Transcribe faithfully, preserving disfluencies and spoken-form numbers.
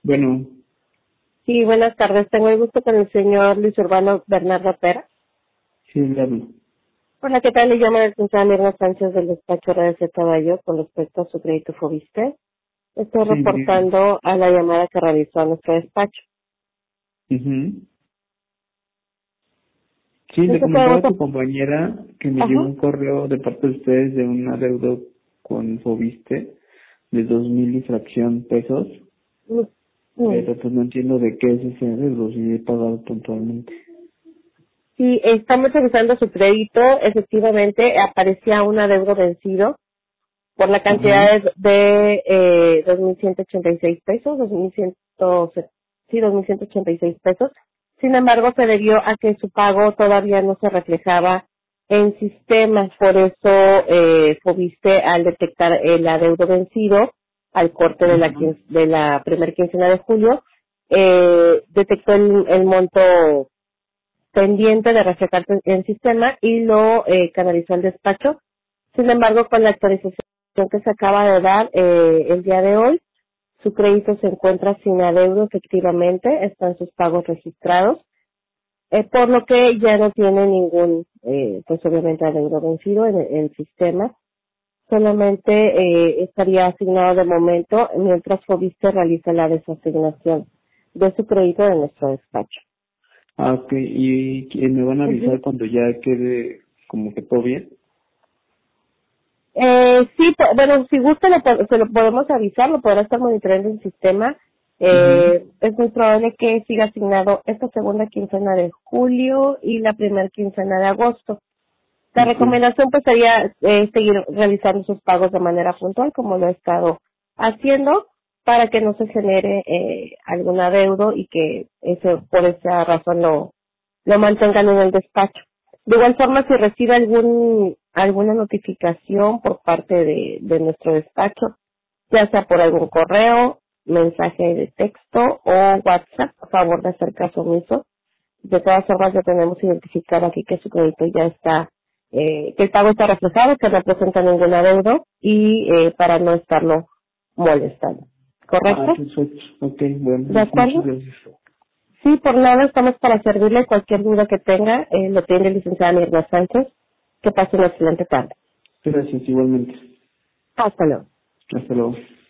Bueno, Sí, buenas tardes. Tengo el gusto con el señor Luis Urbano Bernardo Pera. sí, le hablo. Hola, ¿qué tal? Le llamo la licenciada Mirna Sánchez del despacho R D C Caballo con respecto a su crédito Fobiste. Estoy Sí, dígame. reportando a la llamada que realizó a nuestro despacho. Ujú. Sí, le ¿En qué comentaba podemos... a tu compañera que me llegó Ajá. un correo de parte de ustedes de un adeudo con Fobiste de dos mil y fracción pesos, Mm, mm. pero pues no entiendo de qué es ese adeudo, si he pagado puntualmente. Sí, estamos revisando su crédito. Efectivamente, aparecía un adeudo vencido por la Ajá, cantidad de, de eh, dos mil ciento ochenta y seis pesos, dos mil cien, sí, dos mil ciento ochenta y seis pesos. Sin embargo, se debió a que su pago todavía no se reflejaba en sistemas, por eso eh, Fobiste al detectar el adeudo vencido al corte de la ajá. quin- de la primera quincena de julio, eh, detectó el, el monto pendiente de reflejarse en sistema y lo eh, canalizó al despacho. Sin embargo, con la actualización que se acaba de dar eh, el día de hoy, su crédito se encuentra sin adeudo efectivamente, están sus pagos registrados, eh, por lo que ya no tiene ningún, eh, pues obviamente adeudo vencido en el, en el sistema. Solamente eh, estaría asignado de momento mientras Fobiste realiza la desasignación de su crédito de nuestro despacho. Ah, ok, y, y me van a Ujú. avisar cuando ya quede como que todo bien. Eh, sí, po- bueno, si gusta lo, po- se lo podemos avisar, lo podrá estar monitoreando el sistema. Mhm. Eh, es muy probable que siga asignado esta segunda quincena de julio y la primera quincena de agosto. La Okay. recomendación pues sería eh, seguir realizando sus pagos de manera puntual como lo he estado haciendo para que no se genere eh, algún adeudo y que ese, por esa razón lo, lo mantengan en el despacho. De igual forma, si recibe algún alguna notificación por parte de, de nuestro despacho, ya sea por algún correo, mensaje de texto o WhatsApp, a favor de hacer caso omiso. De todas formas, ya tenemos identificado aquí que su crédito ya está, eh, que el pago está reflejado, que no presenta ningún adeudo y eh, para no estarlo molestando. Ah, ¿Correcto? perfecto. Ok, bueno, ¿De pues muchas acuerdo? gracias. Sí, por nada, estamos para servirle. Cualquier duda que tenga, eh, lo tiene la licenciada Mirna Sánchez. Que pase una excelente tarde. Gracias igualmente. Hasta luego. Hasta luego.